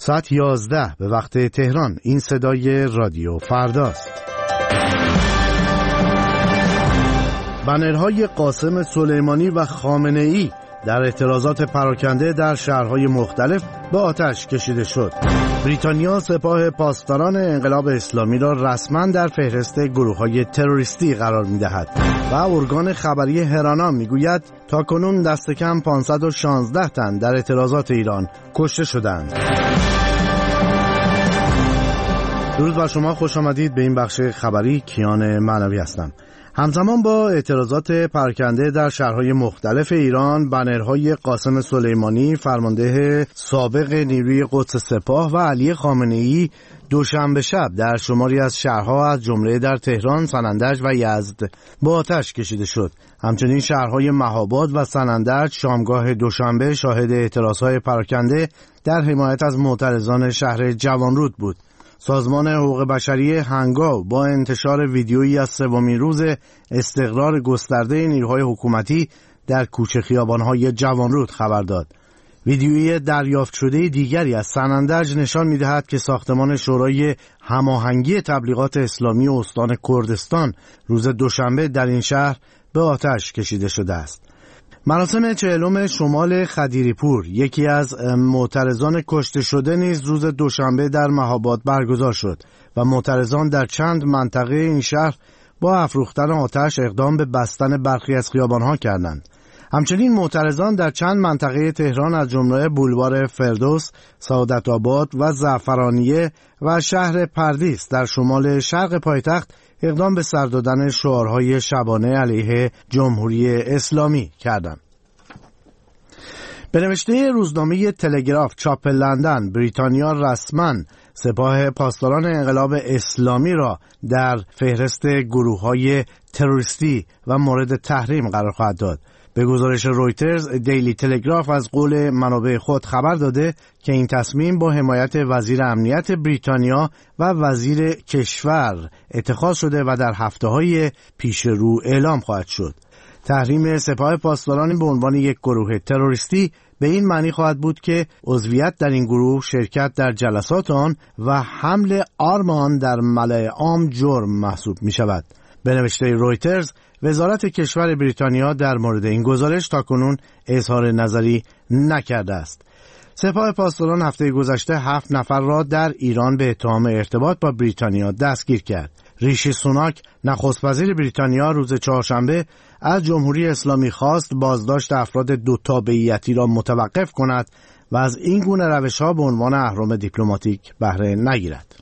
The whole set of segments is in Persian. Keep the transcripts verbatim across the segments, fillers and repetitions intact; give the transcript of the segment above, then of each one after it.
ساعت یازده به وقت تهران. این صدای رادیو فرداست. بنرهای قاسم سلیمانی و خامنه‌ای در اعتراضات پراکنده در شهرهای مختلف به آتش کشیده شد. بریتانیا سپاه پاسداران انقلاب اسلامی را رسما در فهرست گروه‌های تروریستی قرار می‌دهد و ارگان خبری هرانا می‌گوید تاکنون دست کم پانصد و شانزده تن در اعتراضات ایران کشته شدند. درود بر شما، خوش آمدید به این بخش خبری. کیان معنوی هستم. همزمان با اعتراضات پراکنده در شهرهای مختلف ایران، بنرهای قاسم سلیمانی فرمانده سابق نیروی قدس سپاه و علی خامنه‌ای دوشنبه شب در شماری از شهرها از جمله در تهران، سنندج و یزد با آتش کشیده شد. همچنین شهرهای مهاباد و سنندج شامگاه دوشنبه شاهد اعتراضهای پراکنده در حمایت از معترضان شهر جوانرود بود. سازمان حقوق بشری هنگاو با انتشار ویدیویی از سومین روز استقرار گسترده نیروهای حکومتی در کوچه خیابان‌های جوانرود خبر داد. ویدیویی دریافت شده دیگری از سنندج نشان می‌دهد که ساختمان شورای هماهنگی تبلیغات اسلامی استان کردستان روز دوشنبه در این شهر به آتش کشیده شده است. مراسم چهلم شمال خدیریپور، یکی از معترضان کشته شده، نیز روز دوشنبه در مهاباد برگزار شد و معترضان در چند منطقه این شهر با افروختن آتش اقدام به بستن برخی از خیابان‌ها کردند. همچنین معترضان در چند منطقه تهران از جمله بولوار فردوس، سعادت آباد و زعفرانیه و شهر پردیس در شمال شرق پایتخت اقدام به سر دادن شعارهای شبانه علیه جمهوری اسلامی کردند. به نوشته روزنامه تلگراف چاپ لندن، بریتانیا رسما سپاه پاسداران انقلاب اسلامی را در فهرست گروه‌های تروریستی و مورد تحریم قرار خواهد داد. به گزارش رویترز، دیلی تلگراف از قول منابع خود خبر داده که این تصمیم با حمایت وزیر امنیت بریتانیا و وزیر کشور اتخاذ شده و در هفته‌های پیش رو اعلام خواهد شد. تحریم سپاه پاسداران به عنوان یک گروه تروریستی به این معنی خواهد بود که عضویت در این گروه، شرکت در جلسات آن و حمل آرم آن در ملأ عام جرم محسوب می شود. به نوشته رویترز، وزارت کشور بریتانیا در مورد این گزارش تاکنون اظهار نظری نکرده است. سپاه پاسداران هفته گذشته هفت نفر را در ایران به اتهام ارتباط با بریتانیا دستگیر کرد. ریشی سوناک، نخست وزیر بریتانیا، روز چهارشنبه از جمهوری اسلامی خواست بازداشت افراد دو تابعیتی را متوقف کند و از این گونه روش‌ها به عنوان اهرم دیپلماتیک بهره نگیرد.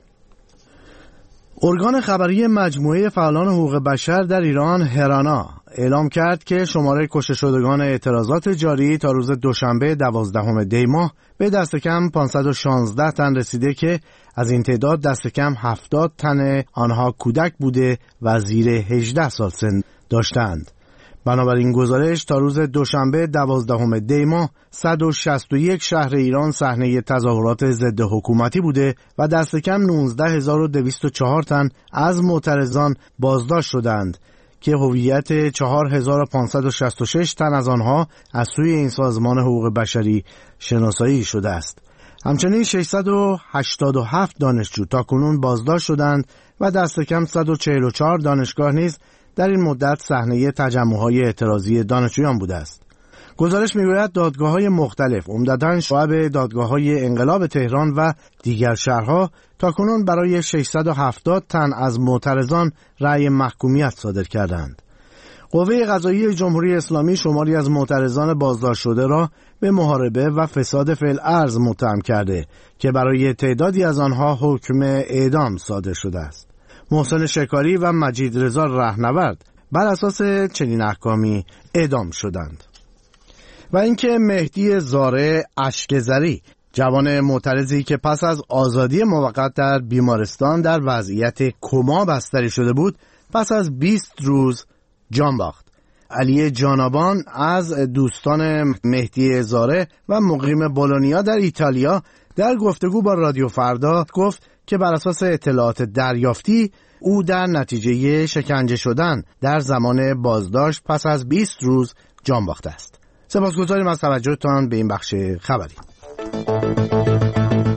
ارگان خبری مجموعه فعالان حقوق بشر در ایران، هرانا، اعلام کرد که شماره کشته شدگان اعتراضات جاری تا روز دوشنبه دوازدهم دی ماه به دست کم پانصد و شانزده تن رسیده که از این تعداد دست کم هفتاد تن آنها کودک بوده و زیر هجده سال سن داشتند. بنابراین گزارش تا روز دوشنبه دوازدهم دی ماه صد و شصت و یک شهر ایران صحنه تظاهرات ضد حکومتی بوده و دست کم نوزده هزار و دویست و چهار تن از معترضان بازداشت شدند که هویت چهار هزار و پانصد و شصت و شش تن از آنها از سوی این سازمان حقوق بشری شناسایی شده است. همچنین ششصد و هشتاد و هفت دانشجو تاکنون بازداشت شدند و دست کم صد و چهل و چهار دانشگاه نیز در این مدت صحنه تجمع‌های اعتراضی دانشجویان بوده است. گزارش می‌گوید دادگاه‌های مختلف، عمدتاً شعب دادگاه‌های انقلاب تهران و دیگر شهرها، تاکنون برای ششصد و هفتاد تن از معترضان رأی محکومیت صادر کردند. قوه قضاییه جمهوری اسلامی شماری از معترضان بازداشت شده را به محاربه و فساد فی الارض متهم کرده که برای تعدادی از آنها حکم اعدام صادر شده است. محسن شکاری و مجید رضا رهنورد بر اساس چنین احکامی اعدام شدند. و اینکه مهدی زاره اشکزری، جوان معترضی که پس از آزادی موقت در بیمارستان در وضعیت کما بستری شده بود، پس از بیست روز جان باخت. علی جانابان از دوستان مهدی زاره و مقیم بولونیا در ایتالیا در گفتگو با رادیو فردا گفت که بر اساس اطلاعات دریافتی او در نتیجه شکنجه شدن در زمان بازداشت پس از بیست روز جان باخته است. سپاسگزاریم از توجهتان به این بخش خبری.